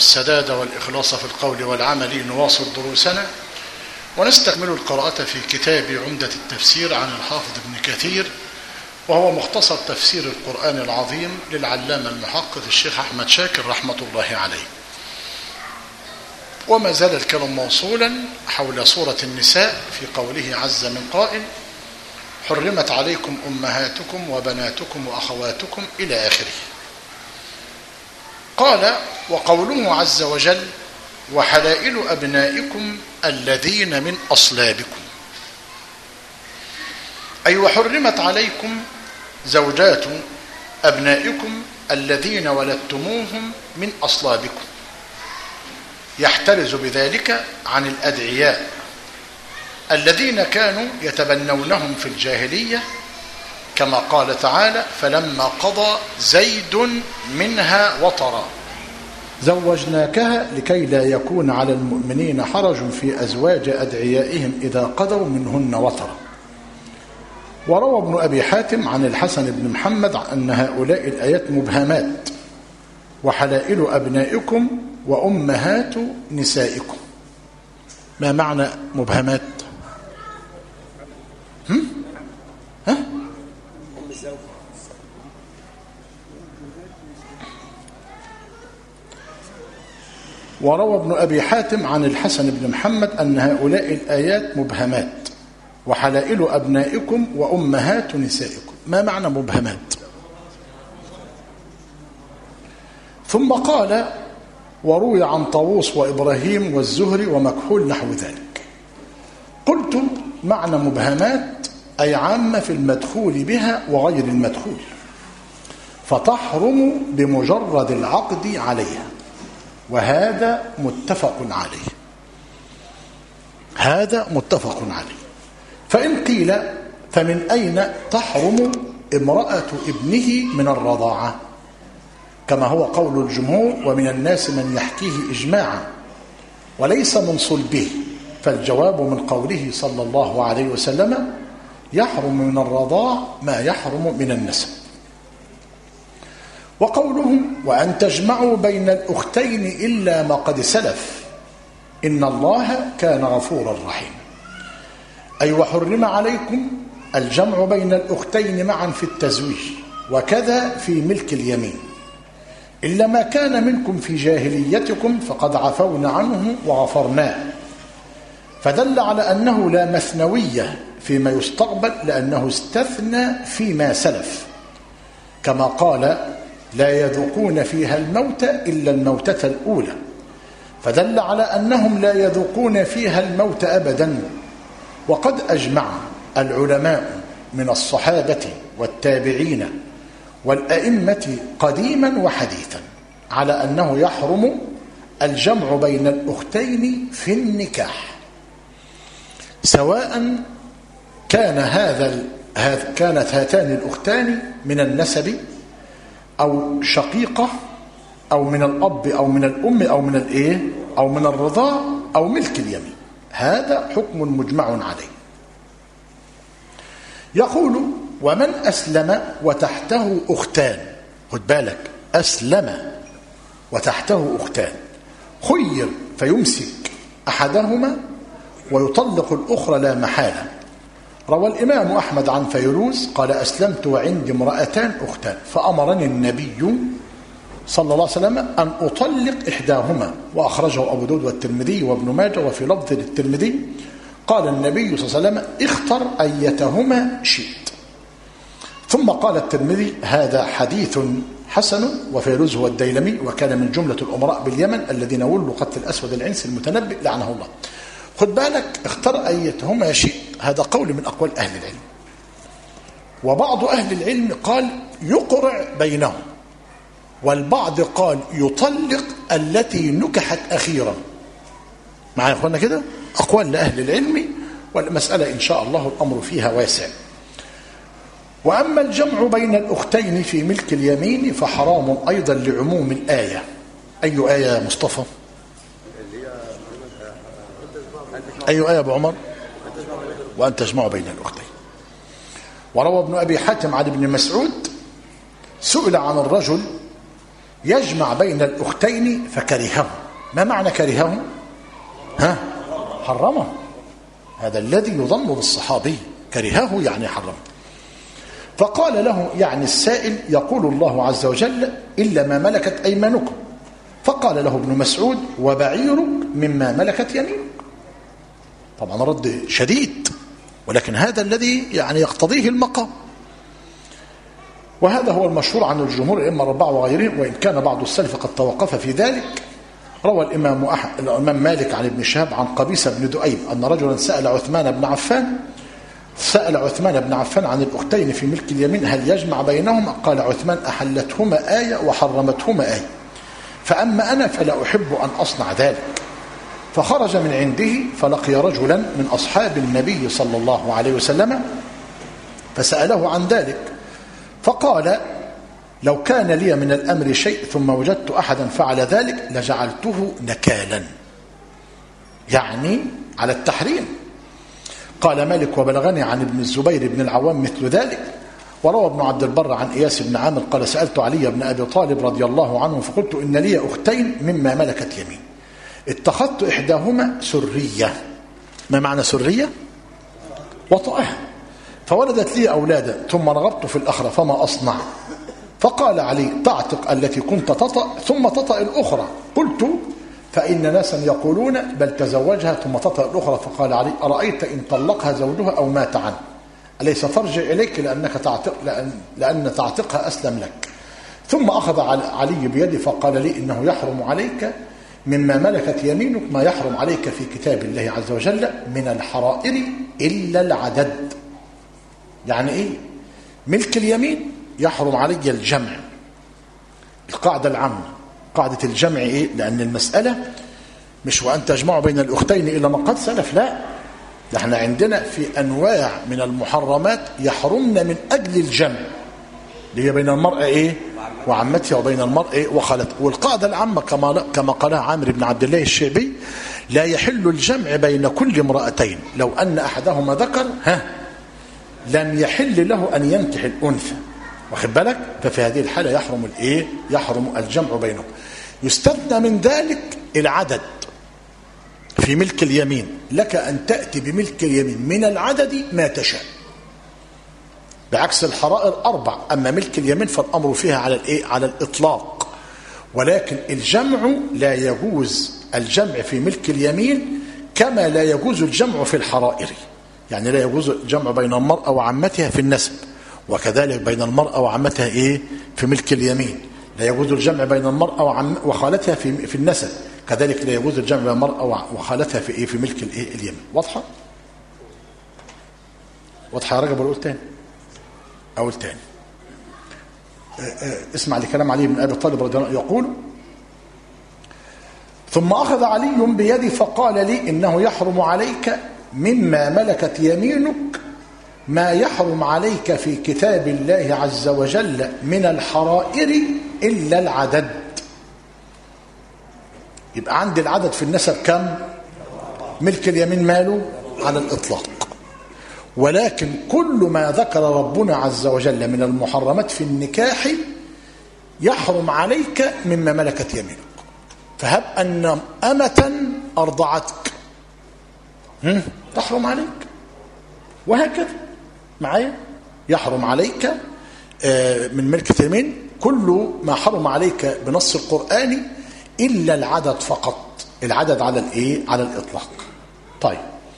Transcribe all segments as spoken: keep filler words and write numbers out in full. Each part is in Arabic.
السداد والإخلاص في القول والعمل نواصل دروسنا ونستكمل القراءة في كتاب عمدة التفسير عن الحافظ ابن كثير، وهو مختصر تفسير القرآن العظيم للعلامة المحقق الشيخ أحمد شاكر رحمة الله عليه. وما زال الكلام موصولا حول سورة النساء في قوله عز من قائل: حرمت عليكم أمهاتكم وبناتكم وأخواتكم إلى آخره. قال: وقوله عز وجل: وحلائل أبنائكم الذين من أصلابكم، أي وحرمت عليكم زوجات أبنائكم الذين ولدتموهم من أصلابكم، يحترز بذلك عن الأدعياء الذين كانوا يتبنونهم في الجاهلية، كما قال تعالى: فلما قضى زيد منها وطرا زوجناكها لكي لا يكون على المؤمنين حرج في أزواج أدعيائهم إذا قضوا منهن وطرا. وروى ابن أبي حاتم عن الحسن بن محمد أن هؤلاء الآيات مبهمات: وحلائل أبنائكم وأمهات نسائكم. ما معنى مبهمات؟ هم؟ ها؟ وروى ابن أبي حاتم عن الحسن بن محمد أن هؤلاء الآيات مبهمات: وحلائل أبنائكم وأمهات نسائكم. ما معنى مبهمات؟ ثم قال: وروي عن طاووس وإبراهيم والزهري ومكحول نحو ذلك. قلت: معنى مبهمات أي عامة في المدخول بها وغير المدخول، فتحرم بمجرد العقد عليها، وهذا متفق عليه. هذا متفق عليه. فإن قيل: فمن أين تحرم امرأة ابنه من الرضاعة؟ كما هو قول الجمهور: ومن الناس من يحكيه إجماعا وليس من صلبه. فالجواب من قوله صلى الله عليه وسلم: يحرم من الرضاع ما يحرم من النسب. وقولهم: وأن تجمعوا بين الأختين إلا ما قد سلف إن الله كان غفورا رحيما، أي وحرم عليكم الجمع بين الأختين معا في التزويج، وكذا في ملك اليمين، إلا ما كان منكم في جاهليتكم فقد عفونا عنه وغفرناه. فدل على أنه لا مثنوية فيما يستقبل، لأنه استثنى فيما سلف، كما قال: لا يذوقون فيها الموت إلا الموتة الأولى، فدل على أنهم لا يذوقون فيها الموت أبدا. وقد أجمع العلماء من الصحابة والتابعين والأئمة قديما وحديثا على أنه يحرم الجمع بين الأختين في النكاح، سواء كان هذا كانت هاتان الأختان من النسب أو شقيقة أو من الأب أو من الأم أو من الإيه أو من الرضاع أو ملك اليمين. هذا حكم مجمع عليه. يقول: ومن أسلم وتحته أختان، خد بالك، أسلم وتحته أختان، خير فيمسك أحدهما ويطلق الأخرى لا محالة. روى الإمام أحمد عن فيروز قال: أسلمت وعندي امرأتان أختان، فأمرني النبي صلى الله عليه وسلم أن أطلق إحداهما. وأخرجه أبو داود والترمذي وابن ماجه. وفي لفظ للترمذي قال النبي صلى الله عليه وسلم: اختر أيتهما شئت. ثم قال الترمذي: هذا حديث حسن. وفيروز هو الديلمي، وكان من جملة الأمراء باليمن الذين ولوا قتل الأسود العنسي المتنبئ لعنه الله. خد بالك، اختر أيتهما شئت، هذا قول من أقوال أهل العلم. وبعض أهل العلم قال يقرع بينهم، والبعض قال يطلق التي نكحت أخيرا. معايا يا أخوانا كده؟ أقوال لأهل العلم، والمسألة إن شاء الله الأمر فيها واسع. وأما الجمع بين الأختين في ملك اليمين فحرام أيضا لعموم الآية. أي آية يا مصطفى؟ أي آية أبو عمر؟ وأن تجمعوا بين الأختين. وروى ابن أبي حاتم عن ابن مسعود: سئل عن الرجل يجمع بين الأختين فكرهه. ما معنى كرهه؟ ها؟ حرمه. هذا الذي يظن بالصحابي، كرهه يعني حرمه. فقال له يعني السائل يقول الله عز وجل إلا ما ملكت أيمانكم، فقال له ابن مسعود وبعيرك مما ملكت يمينك. طبعا رد شديد، ولكن هذا الذي يعني يقتضيه المقام، وهذا هو المشهور عن الجمهور الأئمة الأربعة وغيرهم، وإن كان بعض السلف قد توقف في ذلك. روى الإمام, أح... الإمام مالك عن ابن شهاب عن قبيصة بن دؤيب أن رجلا سأل عثمان بن عفان سأل عثمان بن عفان عن الأختين في ملك اليمين هل يجمع بينهما؟ قال عثمان أحلتهما آية وحرمتهما آية، فأما أنا فلا أحب أن أصنع ذلك. فخرج من عنده فلقي رجلا من أصحاب النبي صلى الله عليه وسلم فسأله عن ذلك، فقال لو كان لي من الأمر شيء ثم وجدت أحدا فعل ذلك لجعلته نكالا، يعني على التحريم. قال مالك وبلغني عن ابن الزبير بن العوام مثل ذلك. وروى ابن عبد البر عن إياس بن عامر قال سألت علي بن أبي طالب رضي الله عنه فقلت إن لي أختين مما ملكت يمين اتخذت إحداهما سرية. ما معنى سرية؟ وطأها، فولدت لي أولادا ثم رغبت في الأخرى فما أصنع؟ فقال علي تعتق التي كنت تطأ ثم تطأ الأخرى. قلت فإن ناسا يقولون بل تزوجها ثم تطأ الأخرى. فقال علي أرأيت إن طلقها زوجها أو مات عنه أليس ترجع إليك لأنك تعتق لأن, لأن تعتقها أسلم لك؟ ثم أخذ علي بيدي فقال لي إنه يحرم عليك مما ملكت يمينك ما يحرم عليك في كتاب الله عز وجل من الحرائر إلا العدد. يعني إيه؟ ملك اليمين يحرم علي الجمع، القاعدة العامة قاعدة الجمع. إيه؟ لأن المسألة مش وأن تجمعوا بين الأختين إلا ما قد سلف، لا، نحن عندنا في أنواع من المحرمات يحرمنا من أجل الجمع، اللي هي بين المرأة إيه؟ وعمتها وبين المرأة إيه؟ وخالتها. والقاعدة العامة كما كما قالها عامر بن عبد الله الشيبي لا يحل الجمع بين كل امرأتين لو أن أحدهما ذكر ها لم يحل له أن ينكح الأنثى، واخد بالك؟ ففي هذه الحالة يحرم الإيه؟ يحرم الجمع بينهم. يستثنى من ذلك العدد في ملك اليمين، لك أن تأتي بملك اليمين من العدد ما تشاء، بعكس الحرائر أربع. أما ملك اليمين فالأمر فيها على الإيه؟ على الإطلاق. ولكن الجمع لا يجوز الجمع في ملك اليمين كما لا يجوز الجمع في الحرائر. يعني لا يجوز الجمع بين المرأة وعمتها في النسب، وكذلك بين المرأة وعمتها إيه؟ في ملك اليمين. لا يجوز الجمع بين المرأة وعم وخالتها في في النسب، كذلك لا يجوز الجمع بين المرأة وخالتها في إيه؟ في ملك الإيه؟ اليمين. واضحة؟ واضحة يا رجب؟ ولا أقول تاني؟ أقول تاني. اسمع لكلام علي بن أبي طالب رضي الله عنه يقول ثم أخذ علي بيدي فقال لي إنه يحرم عليك مما ملكت يمينك ما يحرم عليك في كتاب الله عز وجل من الحرائر إلا العدد. يبقى عندي العدد في النسب كم؟ ملك اليمين ماله على الإطلاق. ولكن كل ما ذكر ربنا عز وجل من المحرمات في النكاح يحرم عليك مما ملكت يمينك. فهب أن أمة أرضعتك تحرم عليك، وهكذا معايا يحرم عليك من ملك اليمين كل ما حرم عليك بنص القرآن إلا العدد فقط، العدد على الإيه؟ على الإطلاق. طيب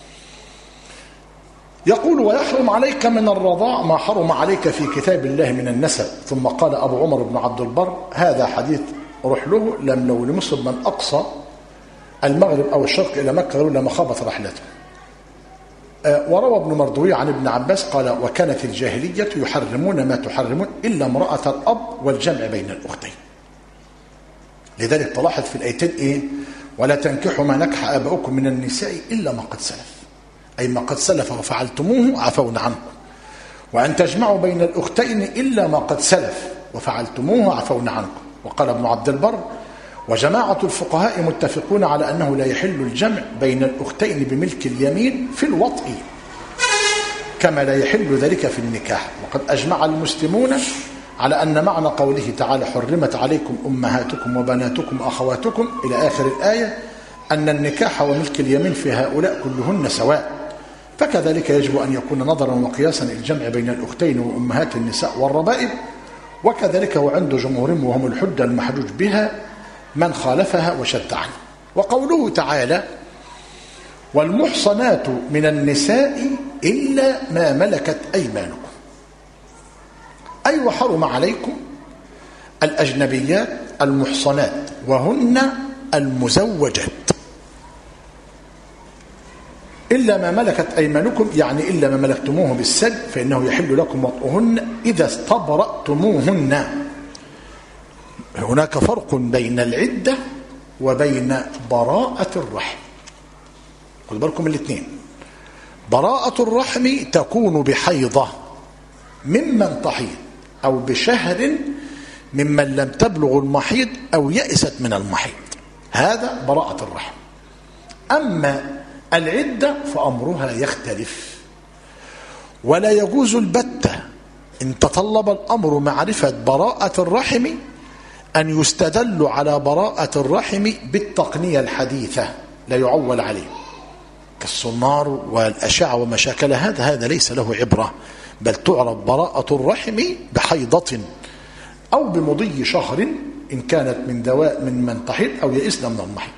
يقول ويحرم عليك من الرضاع ما حرم عليك في كتاب الله من النسب. ثم قال أبو عمر بن عبد البر هذا حديث روح له لم لو لمسلم من أقصى المغرب أو الشرق إلى مكة لما خابت رحلته. وروى ابن مردوي عن ابن عباس قال وكانت الجاهلية يحرمون ما تحرمون إلا امرأة الأب والجمع بين الأختين. لذلك تلاحظ في الآيتين إيه؟ ولا تنكحوا ما نكح آباؤكم من النساء إلا ما قد سلف، أي ما قد سلف وفعلتموه عفونا عنه. وأن تجمعوا بين الأختين إلا ما قد سلف وفعلتموه عفونا عنكم. وقال ابن عبد البر وجماعة الفقهاء متفقون على أنه لا يحل الجمع بين الأختين بملك اليمين في الوطء كما لا يحل ذلك في النكاح. وقد أجمع المسلمون على أن معنى قوله تعالى حرمت عليكم أمهاتكم وبناتكم وأخواتكم إلى آخر الآية أن النكاح وملك اليمين في هؤلاء كلهن سواء، فكذلك يجب أن يكون نظرا وقياسا الجمع بين الأختين وأمهات النساء والربائب، وكذلك هو عند جمهورهم وهم الحجة المحجوج بها من خالفها وشد عنه. وقوله تعالى والمحصنات من النساء إلا ما ملكت أيمانكم، أي وحرم عليكم الأجنبيات المحصنات وهن المزوجات، إلا ما ملكت أيمانكم يعني إلا ما ملكتموه بالسلب فإنه يحل لكم وطئهن إذا استبرأتموهن. هناك فرق بين العدة وبين براءة الرحم. خذوا بالكم الاثنين. براءة الرحم تكون بحيضة ممن تحيض أو بشهر ممن لم تبلغ المحيض أو يئست من المحيض، هذا براءة الرحم. أما العدة فأمرها يختلف، ولا يجوز البتة إن تطلب الأمر معرفة براءة الرحم أن يستدل على براءة الرحم بالتقنية الحديثة، لا يعول عليه كالسونار والأشعة وما شاكل هذا، هذا ليس له عبرة، بل تعرف براءة الرحم بحيضة أو بمضي شهر إن كانت من دواء من من تحيض أو يئسن من المحيض.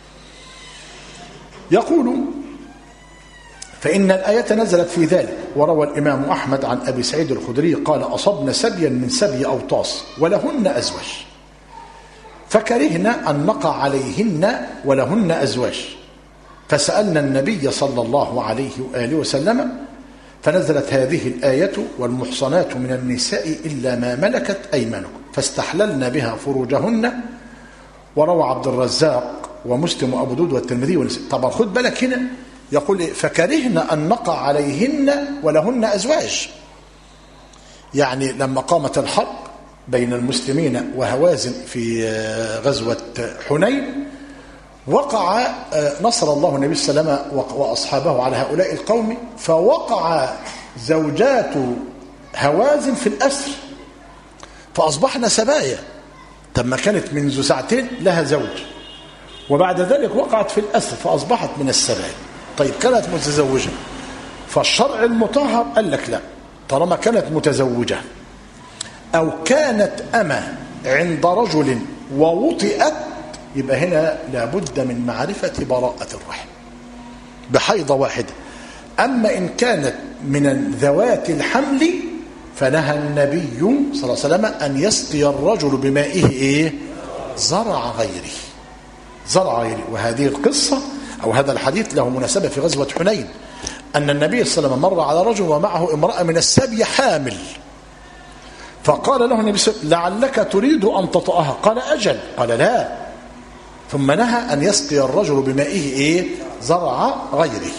يقول فإن الآية نزلت في ذلك. وروى الإمام أحمد عن أبي سعيد الخدري قال أصبن سبيا من سبي أوطاس ولهن أزواج فكرهن أن نقع عليهن ولهن أزواج، فسألنا النبي صلى الله عليه وآله وسلم فنزلت هذه الآية والمحصنات من النساء إلا ما ملكت أيمانكم فاستحللنا بها فروجهن. وروى عبد الرزاق ومسلم وأبو داود والترمذي والنسائي. طبعا خد بالك هنا يقول فكرهنا أن نقع عليهن ولهن أزواج، يعني لما قامت الحرب بين المسلمين وهوازن في غزوة حنين وقع نصر الله النبي صلى الله عليه وسلم وأصحابه على هؤلاء القوم، فوقع زوجات هوازن في الأسر فأصبحنا سبايا. لما كانت منذ ساعتين لها زوج وبعد ذلك وقعت في الأسر فأصبحت من السبايا. طيب كانت متزوجة، فالشرع المطهر قال لك لا، طالما كانت متزوجة أو كانت أمة عند رجل ووطئت يبقى هنا لابد من معرفة براءة الرحم بحيضة واحدة. أما إن كانت من ذوات الحمل فنهى النبي صلى الله عليه وسلم أن يسقي الرجل بمائه إيه؟ زرع غيره، زرع غيره. وهذه القصة أو هذا الحديث له مناسبة في غزوة حنين، أن النبي صلى الله عليه وسلم مر على رجل ومعه امرأة من السبي حامل، فقال له النبي صلى الله عليه وسلم لعلك تريد أن تطأها؟ قال أجل. قال لا، ثم نهى أن يسقي الرجل بمائه إيه؟ زرع غيره.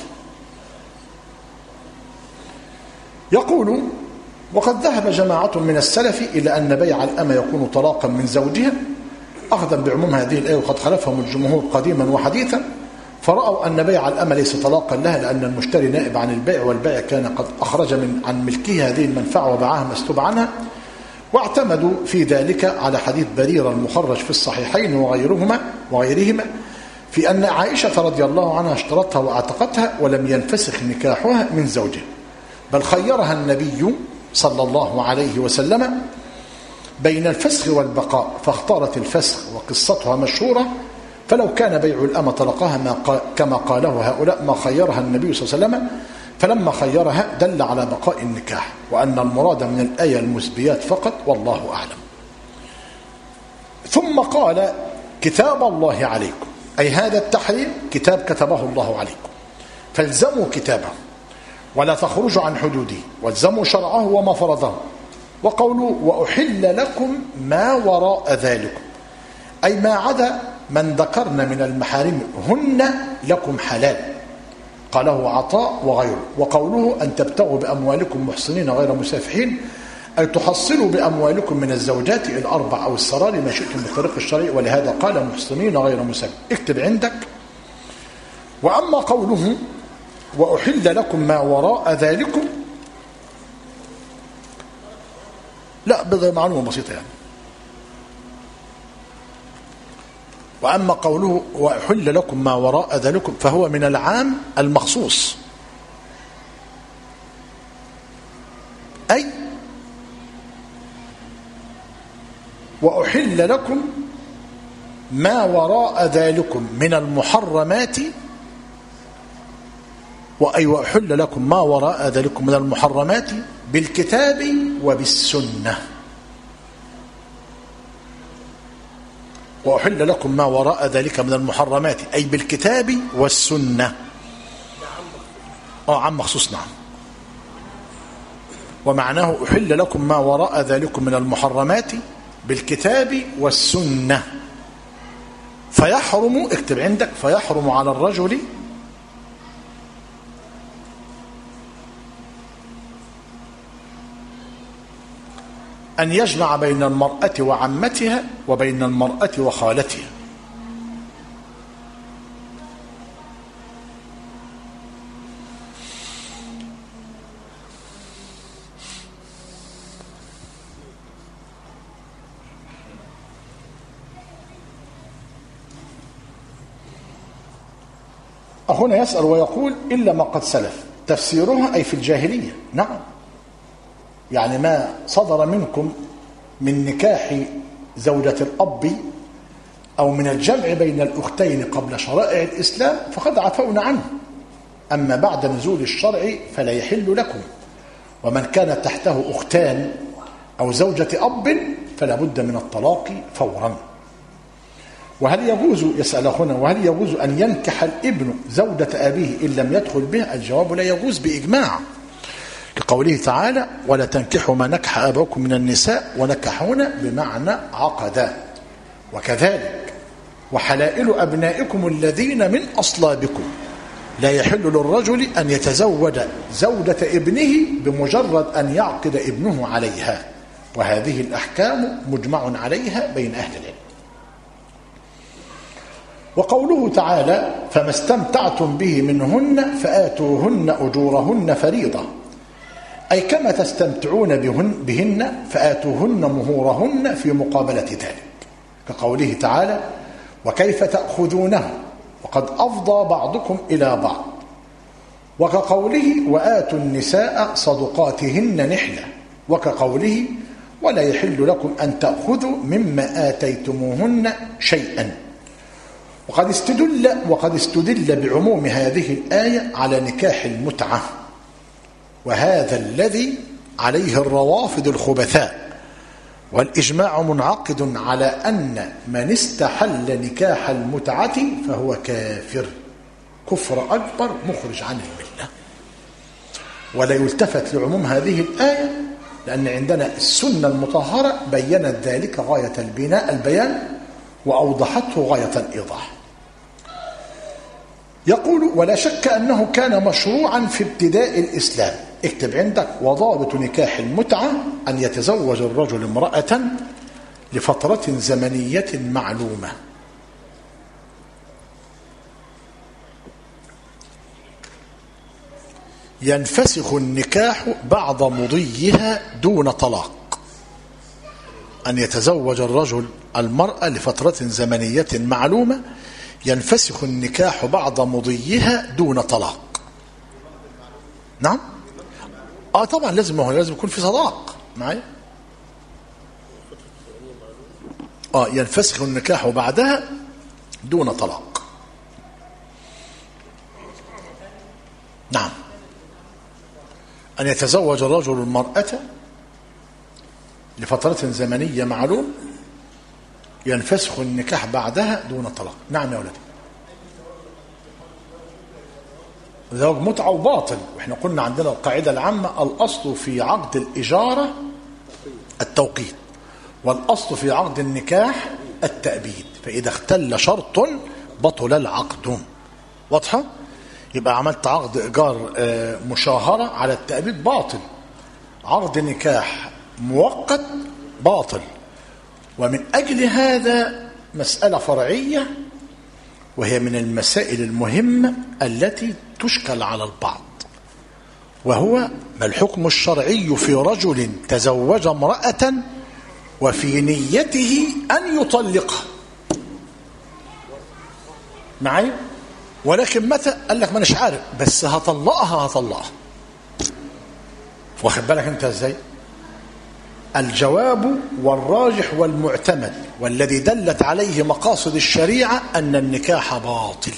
يقول وقد ذهب جماعة من السلف إلى أن بيع الأمة يكون طلاقا من زوجها أخذا بعموم هذه الآية، وقد خالفهم الجمهور قديما وحديثا، فرأوا أن بيع الأمة ليس طلاقا لها لأن المشتري نائب عن البيع، والبيع كان قد أخرج من عن ملكه هذه المنفعة وباعها مسلوب عنها، واعتمدوا في ذلك على حديث بريرة المخرج في الصحيحين وغيرهما وغيرهما في أن عائشة رضي الله عنها اشترتها واعتقتها ولم ينفسخ نكاحها من زوجها، بل خيرها النبي صلى الله عليه وسلم بين الفسخ والبقاء فاختارت الفسخ، وقصتها مشهورة. فلو كان بيع الأمة طلقها ما كما قاله هؤلاء ما خيرها النبي صلى الله عليه وسلم، فلما خيرها دل على بقاء النكاح، وأن المراد من الآية المسبيات فقط، والله أعلم. ثم قال كتاب الله عليكم، أي هذا التحريم كتاب كتبه الله عليكم، فالزموا كتابه ولا تخرجوا عن حدوده، والزموا شرعه وما فرضه. وقولوا وأحل لكم ما وراء ذلكم، أي ما عدا من ذكرنا من المحارم هن لكم حلال، قاله عطاء وغيره. وقوله أن تبتغوا بأموالكم محصنين غير مسافحين، أي تحصلوا بأموالكم من الزوجات الأربع أو السرار ما شئتم بالطريق الشرعي، ولهذا قال محصنين غير مسافحين. اكتب عندك. وأما قوله وأحل لكم ما وراء ذلكم، لا، بضع معلومة بسيطة يعني. وأما قوله وأحل لكم ما وراء ذلكم فهو من العام المخصوص، أي وأحل لكم ما وراء ذلكم من المحرمات، وأي وأحل لكم ما وراء ذلكم من المحرمات بالكتاب وبالسنة. وأحل لكم ما وراء ذلك من المحرمات أي بالكتاب والسنة. آه عام مخصوص، نعم. ومعناه أحل لكم ما وراء ذلكم من المحرمات بالكتاب والسنة. فيحرم، اكتب عندك، فيحرم على الرجل أن يجمع بين المرأة وعمتها وبين المرأة وخالتها. هنا يسأل ويقول إلا ما قد سلف، تفسيرها أي في الجاهلية. نعم، يعني ما صدر منكم من نكاح زوجة الأب أو من الجمع بين الأختين قبل شرائع الإسلام فقد عفونا عنه، أما بعد نزول الشرع فلا يحل لكم. ومن كانت تحته أختان أو زوجة أب فلا بد من الطلاق فورا. وهل يجوز، يسأل هنا، وهل يجوز أن ينكح الابن زوجة أبيه إن لم يدخل به؟ الجواب لا يجوز بإجماع، لقوله تعالى ولا تنكحوا ما نكح آباؤكم من النساء، ونكحون بمعنى عقدا. وكذلك وحلائل أبنائكم الذين من أصلابكم لا يحل للرجل أن يتزوج زوجة ابنه بمجرد أن يعقد ابنه عليها، وهذه الأحكام مجمع عليها بين أهل العلم. وقوله تعالى فما استمتعتم به منهن فآتوهن أجورهن فريضة، أي كما تستمتعون بهن, بهن فآتوهن مهورهن في مقابلة ذلك، كقوله تعالى وكيف تأخذونه وقد أفضى بعضكم إلى بعض، وكقوله وآتوا النساء صدقاتهن نحلة، وكقوله ولا يحل لكم أن تأخذوا مما آتيتموهن شيئا. وقد استدل, وقد استدل بعموم هذه الآية على نكاح المتعة، وهذا الذي عليه الروافض الخبثاء، والإجماع منعقد على أن من استحل نكاح المتعة فهو كافر كفر أكبر مخرج عن الملة. ولا يلتفت لعموم هذه الآية لأن عندنا السنة المطهرة بيّنت ذلك غاية البناء البيان وأوضحته غاية الإيضاح. يقول ولا شك أنه كان مشروعا في ابتداء الإسلام، اكتب عندك وضابط نكاح المتعة أن يتزوج الرجل امرأة لفترة زمنية معلومة، ينفسخ النكاح بعد مضيها دون طلاق. أن يتزوج الرجل المرأة لفترة زمنية معلومة ينفسخ النكاح بعد مضيها دون طلاق. نعم، اه طبعا لازم، هو لازم يكون في صداق معي. اه ينفسخ النكاح بعدها دون طلاق. نعم، أن يتزوج الرجل المرأة لفترة زمنية معلوم ينفسخ النكاح بعدها دون طلاق. نعم يا ولدي، زواج متعة وباطل، واحنا قلنا عندنا القاعدة العامة الأصل في عقد الإجارة التوقيت، والأصل في عقد النكاح التأبيد، فإذا اختل شرط بطل العقد. واضحة؟ يبقى عملت عقد إيجار مشاهرة على التأبيد باطل، عقد نكاح مؤقت باطل. ومن أجل هذا مسألة فرعية، وهي من المسائل المهمة التي تشكل على البعض، وهو ما الحكم الشرعي في رجل تزوج امرأة وفي نيته أن يطلقها معي، ولكن متى؟ قال لك ما أناش عارف، بس هطلقها هطلقها. واخد بالك أنت إزاي؟ الجواب والراجح والمعتمد والذي دلت عليه مقاصد الشريعة أن النكاح باطل،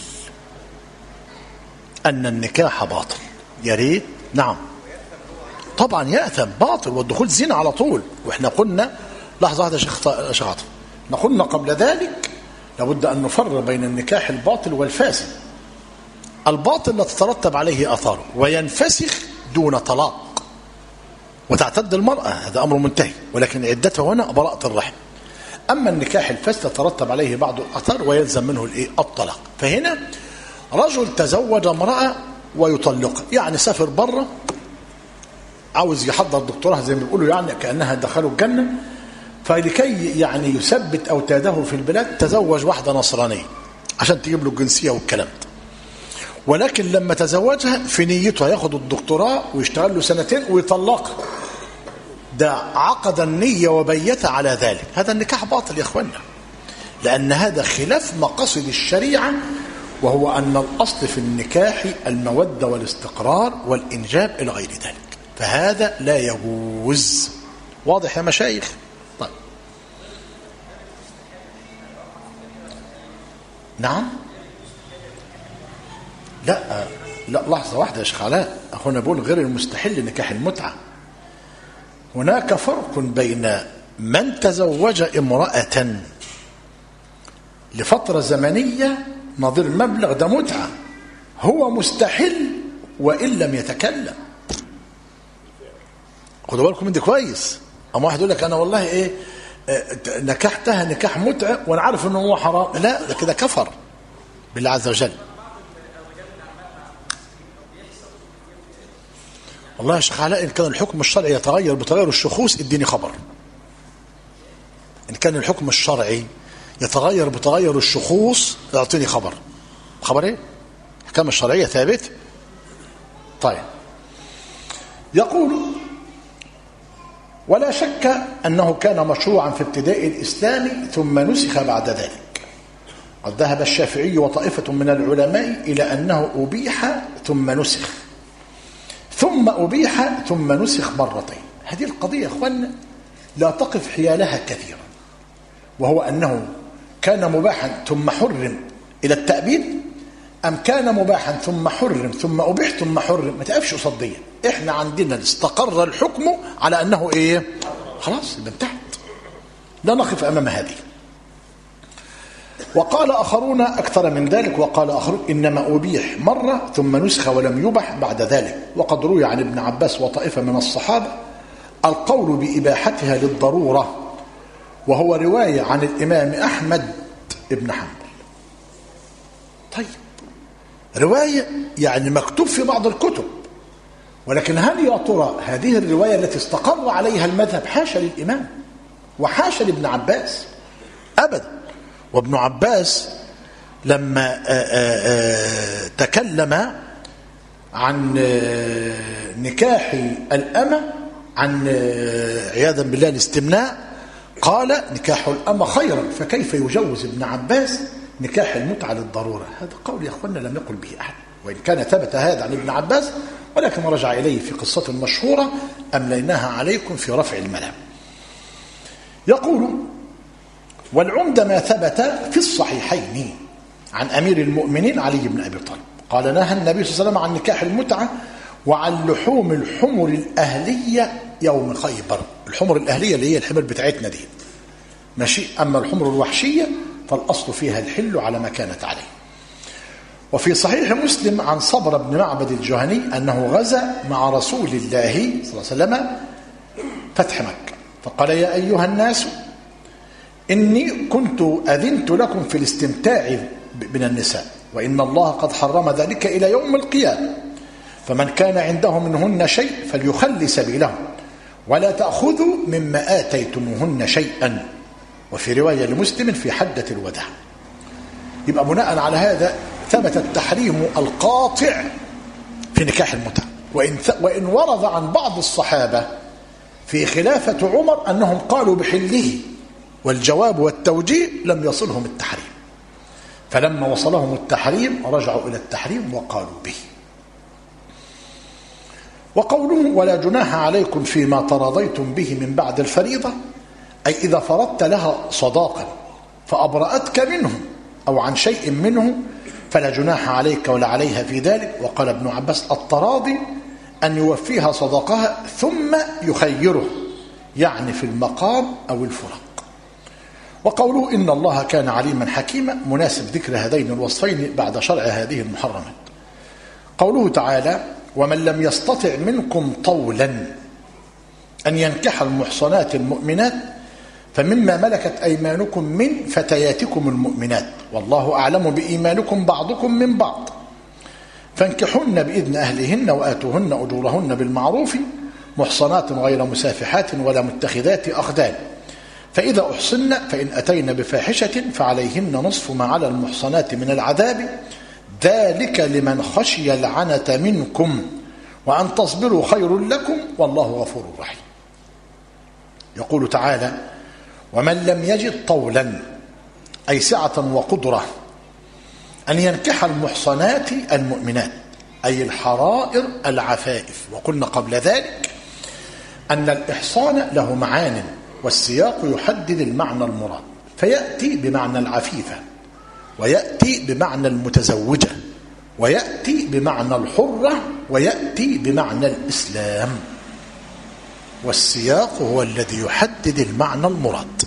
أن النكاح باطل. يا ريت. نعم طبعا يأثم، باطل، والدخول زنا على طول. واحنا قلنا لحظة واحدة يا شيخ عاطف، احنا قلنا قبل ذلك لابد أن نفرق بين النكاح الباطل والفاسد. الباطل لا تترتب عليه آثاره وينفسخ دون طلاق وتعتد المرأة، هذا أمر منتهي، ولكن عدته هنا براءة الرحم. أما النكاح الفاسد تترتب عليه بعض الآثار ويلزم منه الإيه؟ الطلاق. فهنا رجل تزوج امرأة ويطلقها، يعني سافر بره عاوز يحضر دكتوراه زي ما بيقولوا، يعني كأنها دخلوا الجنة، فلكي يعني يثبت أوتاده في البلاد تزوج واحدة نصرانية عشان تجيب له الجنسية والكلام ده. ولكن لما تزوجها في نيته ياخد الدكتوراه ويشتغل له سنتين ويطلقها، ده عقد النية وبيت على ذلك، هذا النكاح باطل يا اخوانا، لأن هذا خلاف مقاصد الشريعة، وهو أن الأصل في النكاح المودة والاستقرار والإنجاب إلى غير ذلك، فهذا لا يجوز. واضح يا مشايخ؟ طيب نعم. لا لا لحظة واحدة يا شيخ علاء، أخونا بقول غير المستحل نكاح المتعة. هناك فرق بين من تزوج امرأة لفترة زمنية نظير مبلغ، ده متعة، هو مستحل وإن لم يتكلم. خدوا بالكم من دي كويس. أما واحد يقول لك أنا والله إيه نكحتها نكاح متعة وأنا عارف إنه هو حرام، لا ده كده كفر بالله عز وجل. والله يا شيخ علاء إن كان الحكم الشرعي يتغير بتغير الشخوص اديني خبر. إن كان الحكم الشرعي يتغير بتغير الشخوص اعطيني خبر. خبر ايه؟ الحكم الشرعية ثابت. طيب يقول ولا شك أنه كان مشروعا في ابتداء الإسلام ثم نسخ بعد ذلك. قد ذهب الشافعي وطائفة من العلماء إلى أنه أبيح ثم نسخ، ثم أبيح ثم نسخ مرتين. هذه القضية يا أخوانا لا تقف حيالها كثيرا، وهو أنه كان مباحا ثم حرم إلى التأبيد، أم كان مباحا ثم حرم ثم أبيح ثم حرم. ما تقفش قصدية، إحنا عندنا استقر الحكم على أنه إيه؟ خلاص يبقى انتهت، لا نقف أمام هذه. وقال آخرون أكثر من ذلك، وقال آخرون إنما أبيح مرة ثم نسخ ولم يبح بعد ذلك. وقد روي عن ابن عباس وطائفة من الصحابة القول بإباحتها للضرورة، وهو رواية عن الإمام أحمد ابن حنبل. طيب رواية يعني مكتوب في بعض الكتب، ولكن هل يا ترى هذه الرواية التي استقر عليها المذهب؟ حاشا للإمام وحاشا لابن عباس أبدا. وابن عباس لما آآ آآ تكلم عن نكاح الأمة، عن عياذا بالله الاستمناء، قال نكاح الأمة خيرا، فكيف يجوز ابن عباس نكاح المتعة للضرورة؟ هذا قول يا أخوانا لم يقل به أحد، وإن كان ثبت هذا عن ابن عباس، ولكن رجع إليه في قصة مشهورة أمليناها عليكم في رفع الملام. يقول والعمدة ما ثبت في الصحيحين عن أمير المؤمنين علي بن أبي طالب قال نهى النبي صلى الله عليه وسلم عن نكاح المتعة وعن لحوم الحمر الأهلية يوم خيبر. الحمر الأهلية اللي هي الحمر بتاعتنا دي ماشي، أما الحمر الوحشية فالأصل فيها الحل على ما كانت عليه. وفي صحيح مسلم عن صبر بن معبد الجهني أنه غزا مع رسول الله صلى الله عليه وسلم فتح مكة، فقال يا أيها الناس إني كنت أذنت لكم في الاستمتاع من النساء، وإن الله قد حرم ذلك إلى يوم القيامة، فمن كان عنده منهن شيء فليخلي سبيله ولا تأخذوا مما آتيتموهن شيئا. وفي رواية لمسلم في حدة الوداع. يبقى بناء على هذا ثبت التحريم القاطع في نكاح المتعة، وإن, وإن ورد عن بعض الصحابة في خلافة عمر أنهم قالوا بحله، والجواب والتوجيه لم يصلهم التحريم، فلما وصلهم التحريم رجعوا إلى التحريم وقالوا به. وقوله ولا جناح عليكم فيما تراضيتم به من بعد الفريضة، أي إذا فرضت لها صداقا فأبرأتك منه أو عن شيء منه فلا جناح عليك ولا عليها في ذلك. وقال ابن عباس التراضي أن يوفيها صداقها ثم يخيره، يعني في المقام أو الفرق. وقوله إن الله كان عليما حكيما مناسب ذكر هذين الوصفين بعد شرع هذه المحرمات. قوله تعالى ومن لم يستطع منكم طولا أن ينكح المحصنات المؤمنات فمما ملكت أيمانكم من فتياتكم المؤمنات والله أعلم بإيمانكم بعضكم من بعض فانكحن بإذن أهلهن وآتوهن أجورهن بالمعروف محصنات غير مسافحات ولا متخذات أخدان فإذا أحصن فإن أتين بفاحشة فعليهن نصف ما على المحصنات من العذاب ذلك لمن خشي العنة منكم وأن تصبروا خير لكم والله غفور رحيم. يقول تعالى ومن لم يجد طولا أي سعة وقدرة أن ينكح المحصنات المؤمنات أي الحرائر العفائف. وقلنا قبل ذلك أن الإحصان له معان والسياق يحدد المعنى المراد، فيأتي بمعنى العفيفة ويأتي بمعنى المتزوجة ويأتي بمعنى الحرة ويأتي بمعنى الإسلام، والسياق هو الذي يحدد المعنى المراد.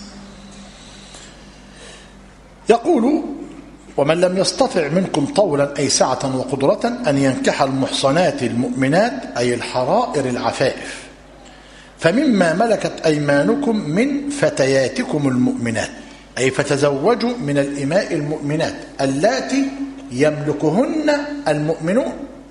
يقول ومن لم يستطع منكم طولا أي سعة وقدرة أن ينكح المحصنات المؤمنات أي الحرائر العفائف فمما ملكت أيمانكم من فتياتكم المؤمنات أي فتزوجوا من الإماء المؤمنات اللاتي يملكهن المؤمنون.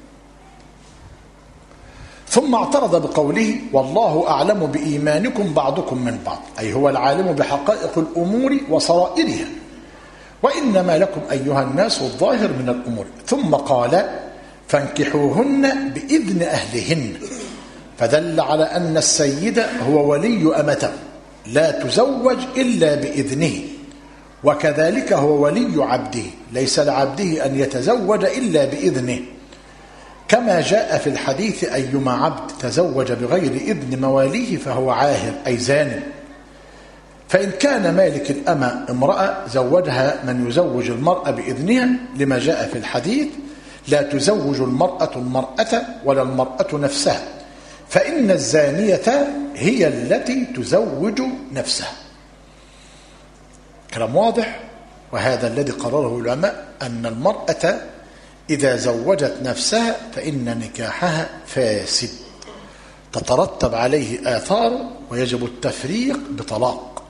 ثم اعترض بقوله والله أعلم بإيمانكم بعضكم من بعض أي هو العالم بحقائق الأمور وصرائرها وإنما لكم أيها الناس الظاهر من الأمور. ثم قال فانكحوهن بإذن أهلهن فدل على أن السيد هو ولي أمته لا تزوج إلا بإذنه وكذلك هو ولي عبده ليس لعبده أن يتزوج إلا بإذنه كما جاء في الحديث أيما عبد تزوج بغير إذن مواليه فهو عاهر أي زان. فإن كان مالك الأمة امرأة زوجها من يزوج المرأة بإذنها لما جاء في الحديث لا تزوج المرأة المرأة ولا المرأة نفسها فإن الزانية هي التي تزوج نفسها. كلام واضح. وهذا الذي قرره العلماء أن المرأة إذا زوجت نفسها فإن نكاحها فاسد تترتب عليه آثار ويجب التفريق بطلاق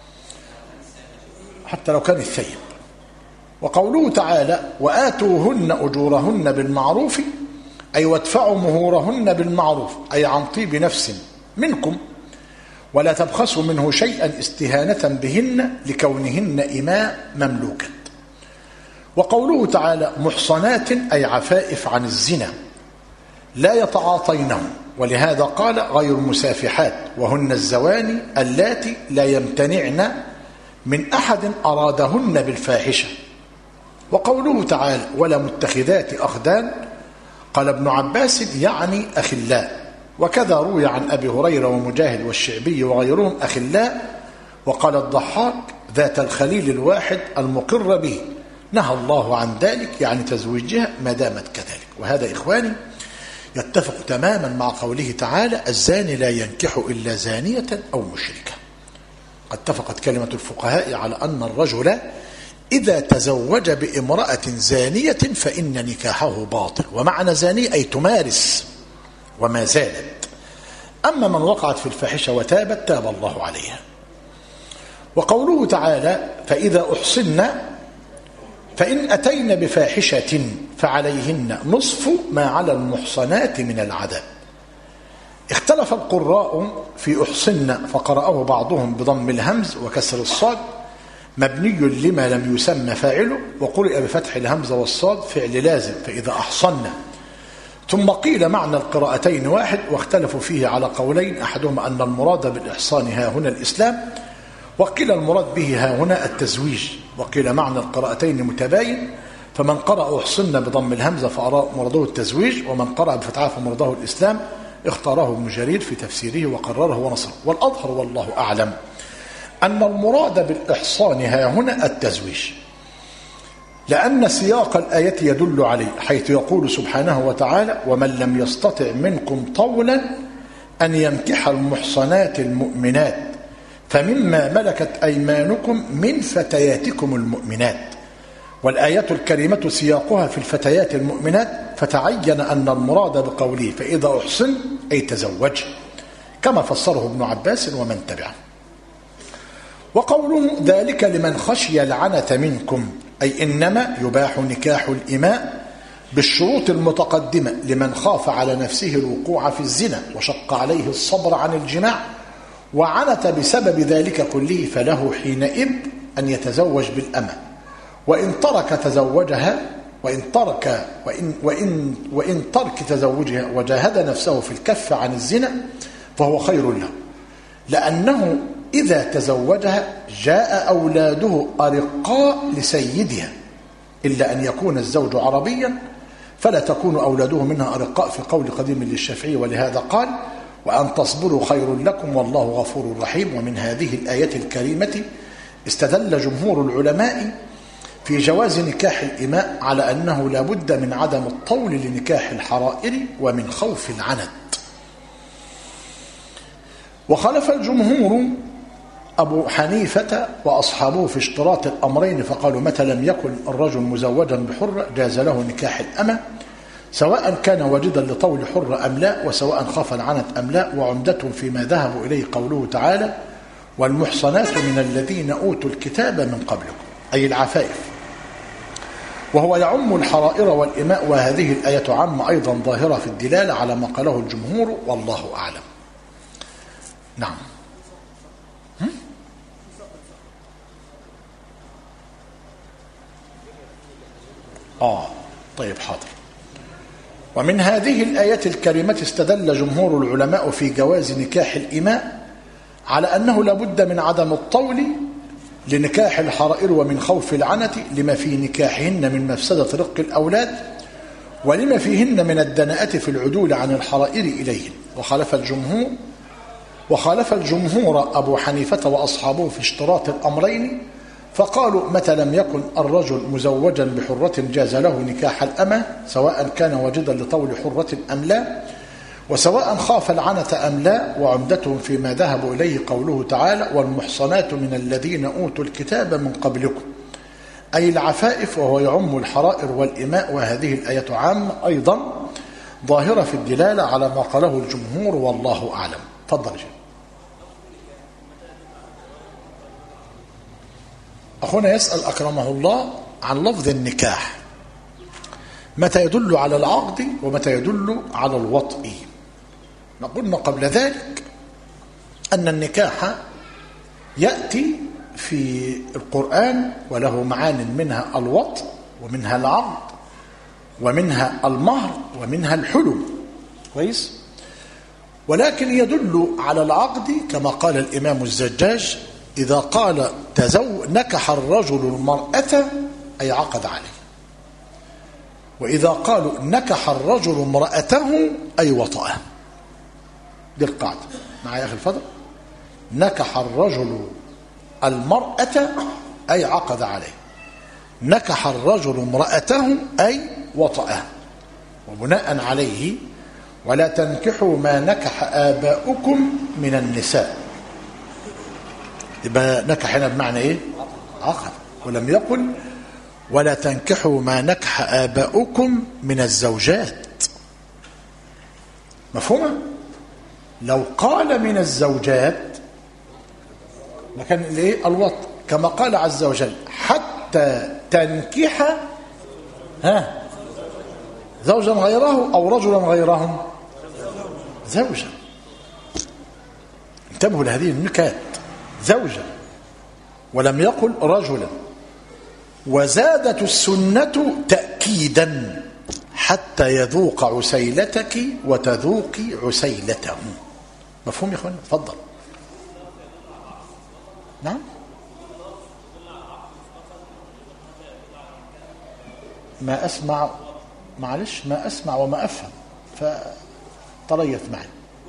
حتى لو كان الثيب. وقوله تعالى وآتوهن أجورهن بالمعروف أي وادفعوا مهورهن بالمعروف أي عن طيب نفس منكم ولا تبخسوا منه شيئا استهانة بهن لكونهن إماء مملوكا. وقوله تعالى محصنات أي عفائف عن الزنا لا يتعاطينه ولهذا قال غير مسافحات وهن الزواني اللاتي لا يمتنعن من أحد أرادهن بالفاحشة. وقوله تعالى ولا متخذات أخدان قال ابن عباس يعني أخلاء وكذا روي عن أبي هريرة ومجاهد والشعبي وغيرهم أخلاء وقال الضحاك ذات الخليل الواحد المقر به نهى الله عن ذلك يعني تزويجها ما دامت كذلك. وهذا إخواني يتفق تماما مع قوله تعالى الزاني لا ينكح إلا زانية أو مشركة. قد اتفقت كلمة الفقهاء على أن الرجل إذا تزوج بامرأة زانية فإن نكاحه باطل ومعنى زانية أي تمارس وما زالت. أما من وقعت في الفاحشة وتابت تاب الله عليها. وقوله تعالى فإذا أحصن فإن أتين بفاحشة فعليهن نصف ما على المحصنات من العذاب. اختلف القراء في أحصن فقرأه بعضهم بضم الهمز وكسر الصاد مبني لما لم يسمى فاعله وقرئ بفتح الهمزة والصاد فعل لازم فإذا أحصن ثم قيل معنى القراءتين واحد، واختلفوا فيه على قولين، أحدهما أن المراد بالإحصان ها هنا الإسلام، وقيل المراد به ها هنا التزويج. وقيل معنى القراءتين متباين، فمن قرأ أحصن بضم الهمزة فمرده التزويج، ومن قرأ بفتحها فمرده الإسلام. اختاره ابن جرير في تفسيره وقرره ونصره. والأظهر والله أعلم أن المراد بالإحصان ها هنا التزويج، لأن سياق الآية يدل عليه، حيث يقول سبحانه وتعالى: ومن لم يستطع منكم طولا أن ينكح المحصنات المؤمنات فمما ملكت أيمانكم من فتياتكم المؤمنات. والآية الكريمة سياقها في الفتيات المؤمنات، فتعين أن المراد بقوله فإذا أحصن أي تزوج، كما فسره ابن عباس ومن تبعه. وقوله ذلك لمن خشي العنة منكم، أي إنما يباح نكاح الإماء بالشروط المتقدمة لمن خاف على نفسه الوقوع في الزنا وشق عليه الصبر عن الجماع وعنت بسبب ذلك كله، فله حينئذ أن يتزوج بالأمة، وإن ترك تزوجها وإن ترك وإن وإن وإن ترك تزوجها وجاهد نفسه في الكف عن الزنا فهو خير له، لأنه إذا تزوجها جاء أولاده أرقاء لسيدها، إلا أن يكون الزوج عربيا فلا تكون أولاده منها أرقاء، في قول قديم للشافعي، ولهذا قال: وأن تصبروا خير لكم والله غفور رحيم. ومن هذه الآية الكريمة استدل جمهور العلماء في جواز نكاح الإماء على أنه لا بد من عدم الطول لنكاح الحرائر ومن خوف العنت. وخالف الجمهور أبو حنيفة وأصحابه في اشتراط الأمرين، فقالوا: متى لم يكن الرجل مزوجا بحرة جاز له نكاح الأمة، سواء كان واجدا لطول حرة أم لا، وسواء خاف العنت أم لا. وعمدتهم فيما ذهبوا إليه قوله تعالى: والمحصنات من الذين أوتوا الكتاب من قبلكم، أي العفائف، وهو يعم الحرائر والإماء. وهذه الآية عامة أيضا ظاهرة في الدلالة على ما قاله الجمهور، والله أعلم. نعم. آه طيب حاضر. ومن هذه الآية الكريمة استدل جمهور العلماء في جواز نكاح الإماء على أنه لا بد من عدم الطول لنكاح الحرائر ومن خوف العنة، لما في نكاحهن من مفسدة رق الأولاد، ولما فيهن من الدناءة في العدول عن الحرائر إليهن. وخالف الجمهور وخالف الجمهور أبو حنيفة وأصحابه في اشتراط الأمرين، فقالوا: متى لم يكن الرجل مزوجا بحرة جاز له نكاح الأمة، سواء كان واجدا لطول حرة أم لا، وسواء خاف العنة أم لا. وعمدتهم فيما ذهبوا إليه قوله تعالى: والمحصنات من الذين أوتوا الكتاب من قبلكم، أي العفائف، وهو يعم الحرائر والإماء. وهذه الآية عامة أيضا ظاهرة في الدلالة على ما قاله الجمهور، والله أعلم. تفضل جي. أخونا يسأل أكرمه الله عن لفظ النكاح، متى يدل على العقد ومتى يدل على الوطء. قلنا قبل ذلك أن النكاح يأتي في القرآن وله معان، منها الوطء ومنها العقد ومنها المهر ومنها الحلم، كويس. ولكن يدل على العقد كما قال الإمام الزجاج: إذا قال تزو نكح الرجل المرأة أي عقد عليه، وإذا قالوا نكح الرجل امرأته أي وطأه. دي القاعدة معايا يا أخي الفضل. نكح الرجل المرأة أي عقد عليه، نكح الرجل امرأته أي وطأه. وبناء عليه: ولا تنكحوا ما نكح آباؤكم من النساء. يبقى نكح هنا بمعنى إيه؟ عقد. ولم يقل ولا تنكحوا ما نكح آباؤكم من الزوجات. مفهومة؟ لو قال من الزوجات لكن الايه؟ الوطء، كما قال عز وجل: حتى تنكح ها زوجا غيره أو رجلا غيرهم. زوجا، انتبهوا لهذه النكات، زوجا، ولم يقل رجلا. وزادت السنة تأكيدا: حتى يذوق عسيلتك وتذوقي عسيلته. مفهوم يا اخوانا؟ اتفضل. نعم. ما أسمع، معلش، ما أسمع وما أفهم، فطريت معي.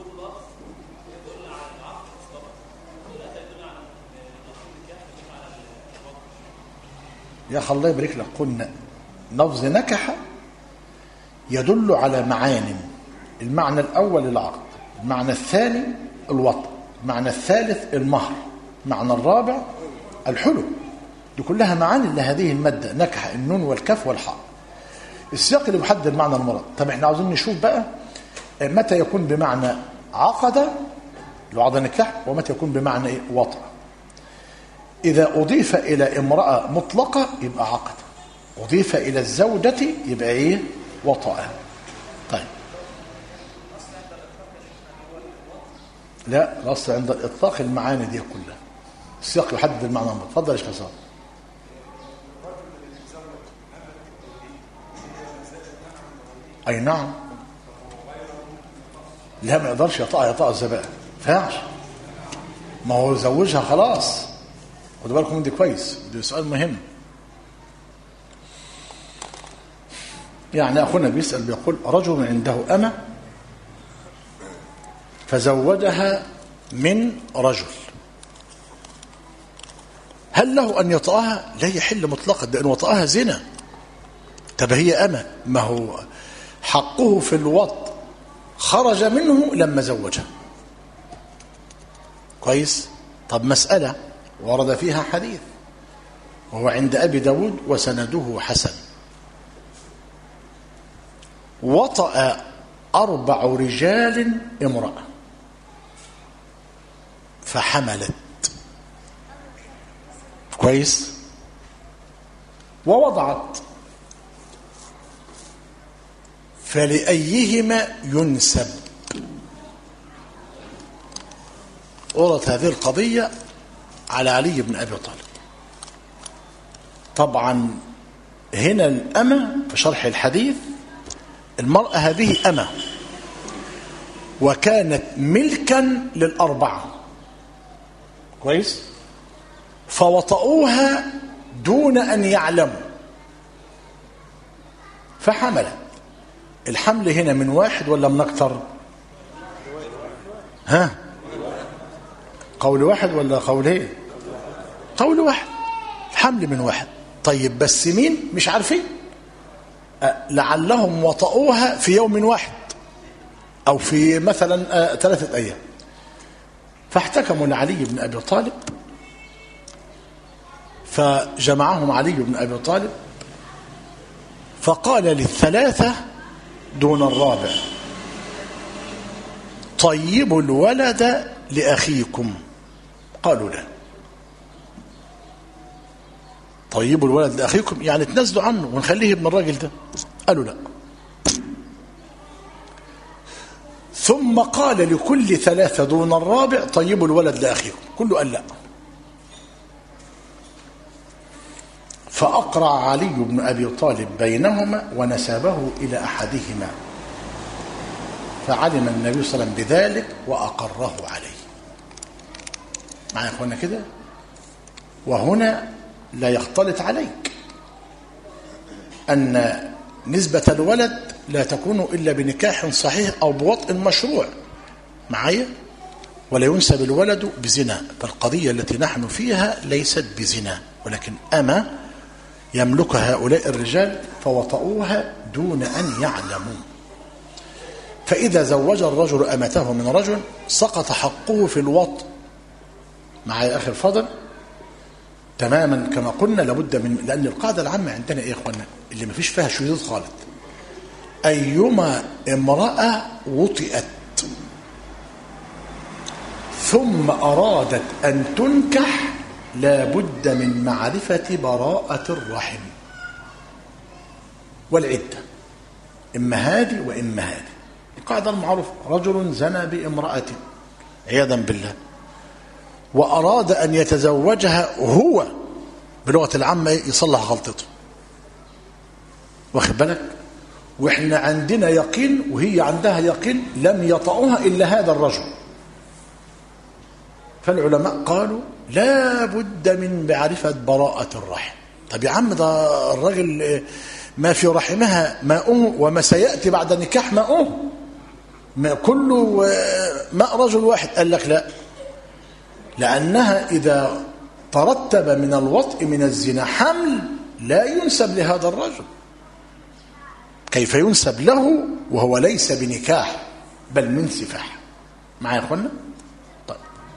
يا أخي الله يبارك لك، قلنا لفظ نكح يدل على معان. المعنى الأول العقد، المعنى الثاني الوطء، المعنى الثالث المهر، المعنى الرابع الحلو. دي كلها معاني لهذه المادة نكح، النون والكاف والحاء. السياق اللي بيحدد المعنى المراد. طب احنا عاوزين نشوف بقى متى يكون بمعنى عقد اللي هو عقد النكاح، ومتى يكون بمعنى ايه؟ وطأ. إذا أضيف إلى امرأة مطلقة يبقى عقد، أضيف إلى الزوجة يبقى ايه؟ وطأ. طيب لا، الأصل عند الإطلاق المعاني دي كلها. السياق يحدد المعنى المراد. اتفضل يا شيخ حسام. أي نعم. لا ما يقدرش يطأ يطأ الزبائن، ما ينفعش. ما هو زوجها خلاص. خدوا بالكم من دي كويس، ده سؤال مهم. يعني أخونا بيسأل بيقول رجل عنده أمة فزوجها من رجل، هل له أن يطأها؟ لا يحل مطلقا، لأن وطأها زنا. طب هي أمة، ما هو حقه في الوطء خرج منه لما زوجها. كويس. طب مسألة ورد فيها حديث وهو عند أبي داود وسنده حسن، وطأ أربع رجال امرأة فحملت. كويس. ووضعت، فلأيهما ينسب؟ وردت هذه القضية على علي بن أبي طالب. طبعا هنا الأمة في شرح الحديث، المرأة هذه أمة وكانت ملكا للأربعة. كويس. فوطئوها دون أن يعلموا فحملت. الحمل هنا من واحد ولا من أكثر؟ ها؟ قول واحد ولا قولين؟ قول واحد. الحمل من واحد. طيب بس مين؟ مش عارفين. لعلهم وطئوها في يوم واحد أو في مثلا ثلاثة أيام. فاحتكموا لعلي بن أبي طالب، فجمعهم علي بن أبي طالب فقال للثلاثة دون الرابع طيبوا الولد لأخيكم. قالوا لا. طيبوا الولد لأخيكم يعني تنزلوا عنه ونخليه ابن الراجل ده. قالوا لا. ثم قال لكل ثلاثة دون الرابع طيبوا الولد لأخيكم. كله قال لا. فأقرع علي بن أبي طالب بينهما ونسبه إلى أحدهما، فعلم النبي صلى الله عليه وسلم بذلك وأقره عليه. معايا يا اخوانا كده؟ وهنا لا يختلط عليك أن نسبة الولد لا تكون إلا بنكاح صحيح أو بوطء مشروع. معايا؟ ولا ينسب الولد بزنا. فالقضية التي نحن فيها ليست بزنا، ولكن أما يملكها هؤلاء الرجال فوطئوها دون أن يعلموا. فإذا زوج الرجل أمته من رجل سقط حقه في الوطء. معايا آخر فضل تماما كما قلنا. لابد من، لأن القاعدة العامة عندنا إيه يا إخوانا اللي ما فيش فيها شذوذ خالص، أيما امرأة وطئت ثم أرادت أن تنكح لابد من معرفة براءة الرحم والعدة، إما هذه وإما هذه. القاعدة المعروفة رجل زنى بامرأة عياذا بالله وأراد أن يتزوجها هو بلغة العامة يصلح غلطته، واخد بالك؟ وإحنا عندنا يقين وهي عندها يقين لم يطأها إلا هذا الرجل. فالعلماء قالوا لا بد من معرفة براءة الرحم. طب يا عم ده الرجل ما في رحمها ماؤه وما سيأتي بعد نكاح ماؤه، ما كله ماء رجل واحد. قال لك لا، لأنها إذا ترتب من الوطء من الزنا حمل لا ينسب لهذا الرجل. كيف ينسب له وهو ليس بنكاح بل من سفاح؟ معايا يا اخوانا؟ طيب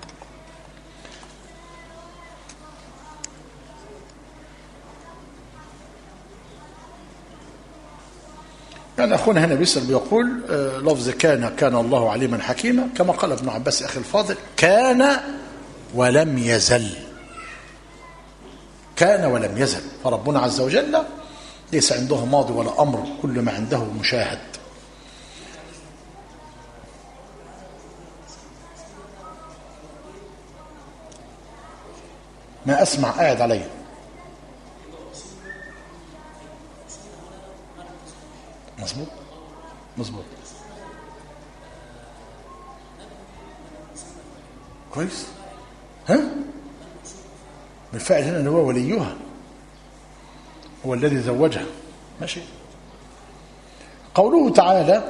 يعني أخونا هنا بيسأل بيقول آه لفظ كان كان الله عليما حكيما، كما قال ابن عباس أخي الفاضل كان ولم يزل، كان ولم يزل. فربنا عز وجل ليس عنده ماضي ولا أمر، كل ما عنده مشاهد. ما أسمع قاعد علي. مظبوط مظبوط كويس. ها بالفعل هنا اللي هو وليها، هو الذي زوجها. ماشي. قوله تعالى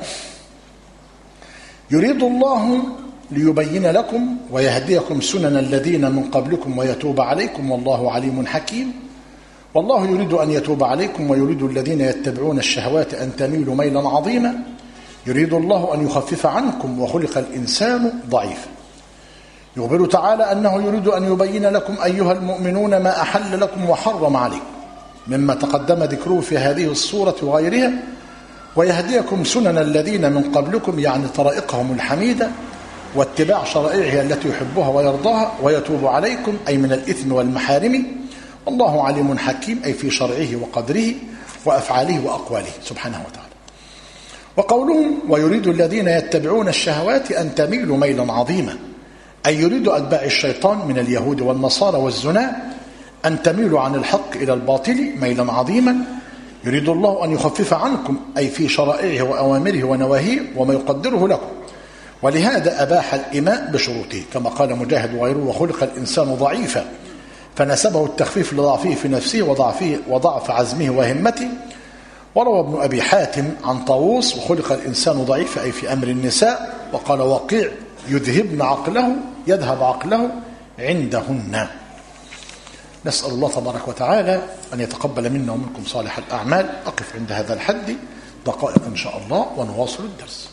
يريد الله ليبين لكم ويهديكم سنن الذين من قبلكم ويتوب عليكم والله عليم حكيم. والله يريد أن يتوب عليكم ويريد الذين يتبعون الشهوات أن تميلوا ميلا عظيما. يريد الله أن يخفف عنكم وخلق الإنسان ضعيفا. يخبر تعالى أنه يريد أن يبين لكم أيها المؤمنون ما أحل لكم وحرم عليكم مما تقدم ذكره في هذه الصورة وغيرها، ويهديكم سنن الذين من قبلكم يعني طرائقهم الحميدة واتباع شرائعها التي يحبها ويرضاها، ويتوب عليكم أي من الإثم والمحارم. والله عليم حكيم أي في شرعه وقدره وأفعاله وأقواله سبحانه وتعالى. وقولهم ويريد الذين يتبعون الشهوات أن تميلوا ميلا عظيما، أي يريد أتباع الشيطان من اليهود والنصارى والزنا أن تميلوا عن الحق إلى الباطل ميلا عظيما. يريد الله أن يخفف عنكم أي في شرائعه وأوامره ونواهيه وما يقدره لكم، ولهذا أباح الإماء بشروطه كما قال مجاهد وغيره وخلق الإنسان ضعيفا، فنسبه التخفيف لضعفه في نفسه وضعفه وضعف عزمه وهمته. وروى ابن أبي حاتم عن طاووس وخلق الإنسان ضعيفا أي في أمر النساء. وقال وقيع يذهبن عقله يذهب عقله عندهن. نسأل الله تبارك وتعالى أن يتقبل منا ومنكم صالح الأعمال. أقف عند هذا الحد دقائق إن شاء الله ونواصل الدرس.